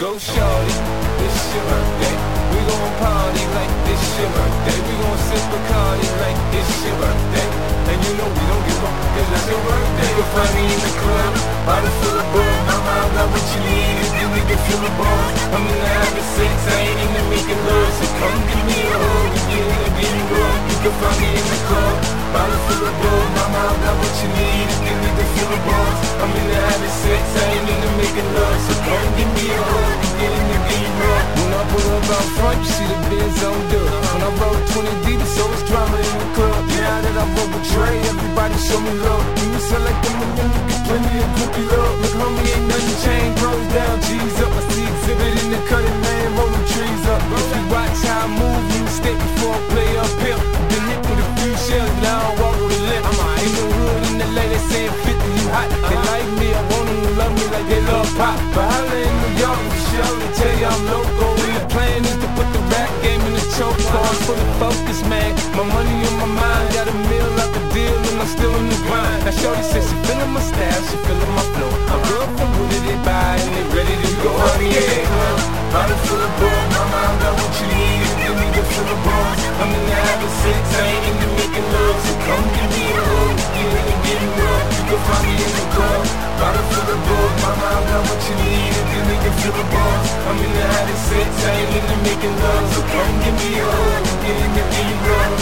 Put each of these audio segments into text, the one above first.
Go shorty, this your birthday. We gon' party like this your birthday. We gon' sip Bacardi like this your birthday. And you know we don't give up, cause that's your birthday. You can find me in the club, bottle full of bug. Mama, I got what you need, if you nigga feel the buzz. I'm in the having sex, I ain't into making love. So come give me a hug, and get in the getting rough. You can find me in the club, bottle full of bug. Mama, I got what you need, if you nigga feel the buzz. I'm in the having sex, I ain't into making love. So come give me a hug, and get in the getting rough. When I pull up out front, you see the Benz on dub. When I roll 20 deep, it's always drama in the club. Now that I roll with Dre, everybody show me love. You sound like them and you get plenty of groupie love. Look, homie, ain't nothing changed. Pros down, G's up. I see exhibit in the cutting, man, rolling trees up. If you watch how I move, you step before I play up here. Been hit with a few shells, now I walk with a limp. I'm in the hood in the lady saying 50, you hot. They like me, I want them to love me like they love pop. But holla in New York, Michelle, they tell you I'm local. And the plan is to put the rap game in the choke. I'm fully focused, man. My money on my mind, got a meal out the deal, and I'm still in the grind. Now shorty says she feeling my style, she feeling my flow. I'm good from who did they buy, and they ready to go. Honey, yeah, bottle full of bug. Mama, I got what you need, if you need to feel the buzz. I'm in the having sex, I ain't into making love. So come give me a hug, get in and get rough. You can find me in the club, bottle full of bug. Mama, I got what you need, if you need to feel the buzz. I'm in the having sex, I ain't into making love. So come give me a hug, get in and get rough.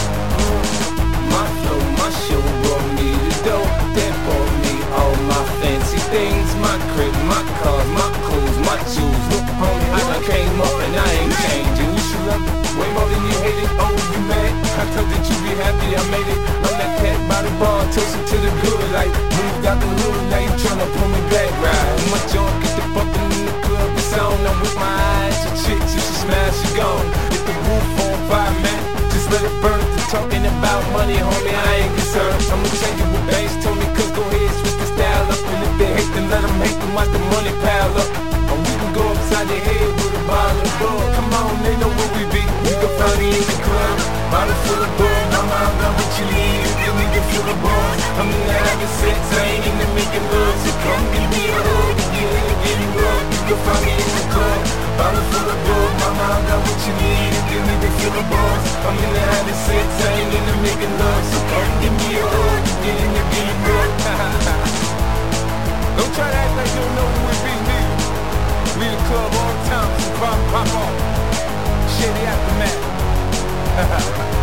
My flow, my show brought me the dough. That bought me all my fancy things. My crib, my cars, my clothes, my jewels. Look, homie, I done came up and I ain't changing. You should love it way more than you hate it. Oh, you mad? I told that you be happy I made it. I'm that cat by the bar, toasting to the good. Like, moved out the hood, now you tryna pull me back, right? My joint get the bumpin' in the club, it's on. I'm with my eyes, your chicks, you should smash, you gone. Get the roof on fire, man. Just let it burn. Talking about money, homie, I ain't concerned. I'ma change it with banks, told me, cause go ahead, switch the style up. And if they hate, then let them hate, then watch the money pile up. Or we can go upside their head with a bottle of bug. Come on, they know where we be. You can find me in the club, bottle full of bug. Mama, I got what you need, if you need to feel the buzz. I'm in the having sex, I ain't into making love. So come give me a hug, and get in and get rough. You can find me in the club, bottle full of bug. Mama, I got what you need, if you need to feel the buzz. I'm in the having sex, I ain't into making love. So come give me a hug, and get in and get rough. Don't try to act like you don't know who we be, nigga. Leave the club all the time, so pop off. Shady aftermath.